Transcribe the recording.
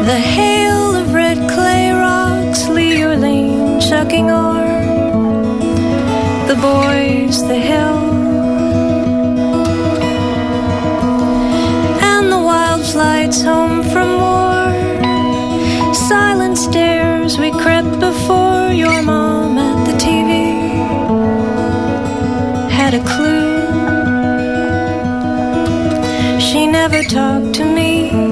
The hail of red clay rocks, Lee or Lean, chucking o'er the boys, the hill, and the wild flights home from war. Silent stairs we crept before. Your mom at the TV had a clue. She never talked to me.